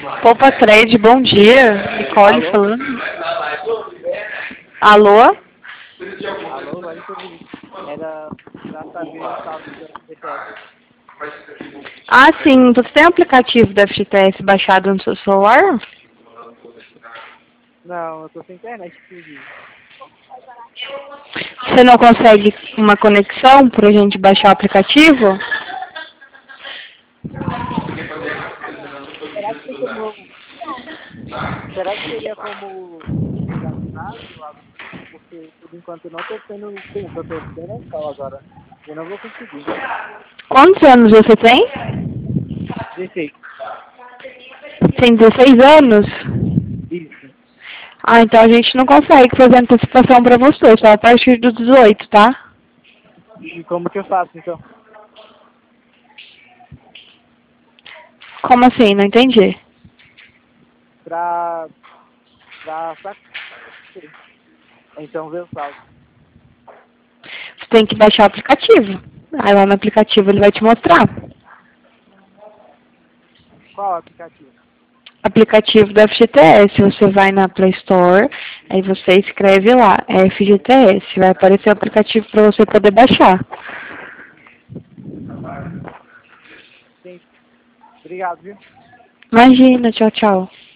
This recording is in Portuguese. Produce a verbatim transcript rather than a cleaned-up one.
Poupa Trade, bom dia. Nicole Alô? falando. Alô? Alô, agora entendi. Era pra saber o saldo do F G T S. Ah, sim. Você tem o aplicativo da F G T S baixado no seu celular? Não, eu tô sem internet, inclusive. Você não consegue uma conexão pra gente baixar o aplicativo? Será que tem como. Será que teria como ligar no caso? Porque por enquanto eu não tô tendo tempo, eu tô tendo a escola agora. Eu não vou conseguir. Quantos anos você tem? dezesseis. Tem dezesseis anos? Isso. Ah, então a gente não consegue fazer antecipação pra você, só a partir dos dezoito, tá? E como que eu faço então? Como assim? Não entendi. Pra. Pra. pra... Então ver o saldo. Você tem que baixar o aplicativo. Aí lá no aplicativo ele vai te mostrar. Qual aplicativo? Aplicativo da F G T S. Você vai na Play Store, aí você escreve lá, F G T S. Vai aparecer o aplicativo para você poder baixar. Sim. Obrigado, viu? Imagina, tchau, tchau.